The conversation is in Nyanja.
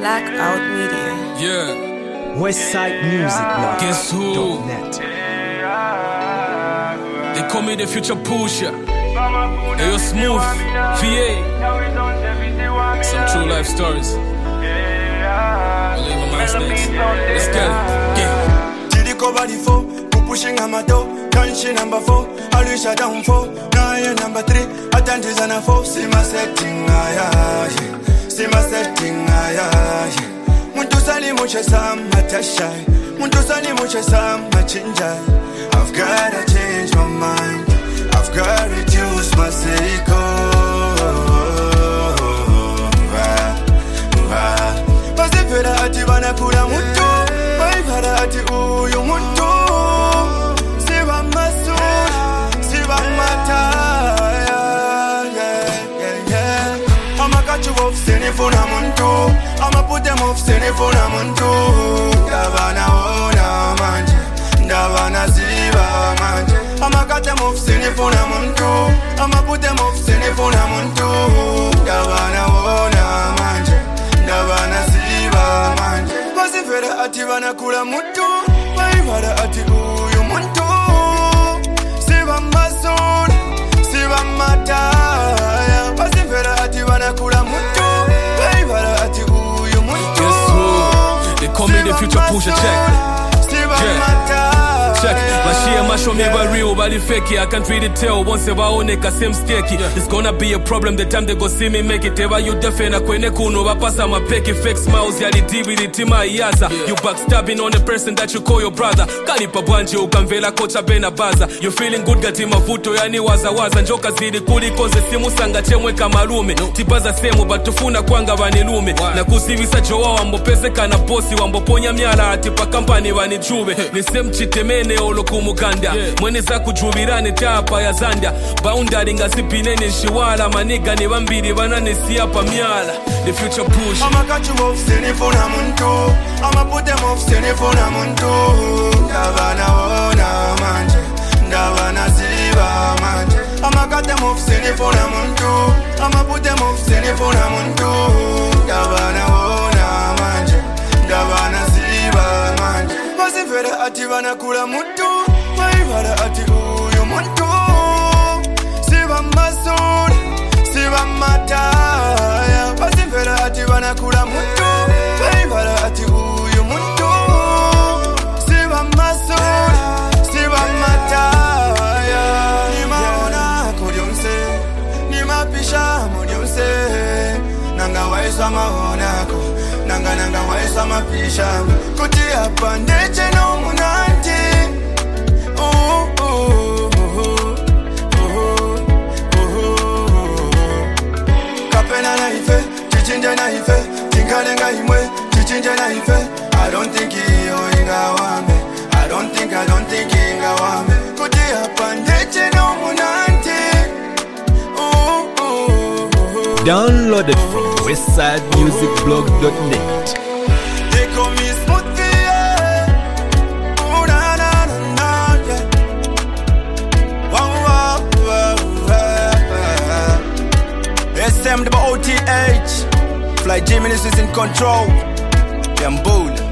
Blackout Media. Yeah. Westside Music Blog. Guess who? .net. They call me the future pusher. Hey, yo, Smooth, VA. Some true life stories. We'll leave a man's next. Let's get it. Yeah. Tidiko body 4, pushing a mato. Kanshi number 4, Alisha down 4. Naya number 3, Atantizana 4. See my setting, see my setting, Muntu sali mucha sam matashai. Muntu sali mucha sam machinjai. I've gotta change my mind. I've gotta reduce my siko. Pasifera ati bana kula muntu. Paifara ati uyu muntu. Siva masura, siva mataya. I'ma catch you off, send it for a muntu. I'ma put them off, send it for a muntu. Davana ona manje, davana ziva manje. I'ma cut them off, send it for a muntu. I'ma put them off, send it for a muntu. Davana ona manje, davana ziva manje. Pasifera ati vana kula muntu, paivara ati uyu muntu. Siva masura, siva mataya. Pasifera ati vana kula muntu, paivara ati uyu muntu. Guess who? They call me the future pusher. Check. Check. Bashia masho meba real, bali fake. I can't really tell. Once ever oneka same sticky. It's gonna be a problem the time they go see me make it. Ever you defend kwene kuno bapasa mapeki fake smiles yali dibili tima iyaza. You backstabbing on the person that you call your brother. Kalipa bwanje ukamvela kocha bena baza. You feeling good gati mavuto yani waza waza. Njoka zidi kulikoze simu sanga chemwe kamalume. Tipaza semu batufuna kwanga vanilume. Na kusivisa jowa wambopese kana bosi wamboponya myala atipa kampani vanichube. Ni same chitemene olo kumuganda. Mwene za kujubirane tapa ya zanda. Boundary ngasipinene shiwala. Maniga ni wambiri banane siapa myala. The future push. I'ma catch you off, send it for a muntu. I'ma put them off, send it for a muntu. Davana ona manje, davana ziva manje. I'ma cut them off, send it for a muntu. I'ma put them off, send it for a muntu. Davana ona manje, davana ziva manje. Pasifera ati vana kula muntu, paivara ati uyu muntu. Siva masura, siva mataya. Pasifera ati vana kula muntu, paivara ati uyu muntu. Siva masura, siva mataya. Nimaona kudyonse, nimapisha mudyonse. Nanga waisa maonako, nanga waisa mapisha. Kuti hapa ndeche no munanti. Kapena na ife, chichinja na ife. Tingalenga imwe, chichinja na ife. I don't think iyo ingawame. I don't think ingawame. Kuti hapa ndeche no munanti. Downloaded from westsidemusicblog.net. They call me Smoothie, yeah. Ooh, na, na, na, na, yeah. Wow, wow, wow, wow. SM, the OTH. Fly G Ministries in control. Yambula.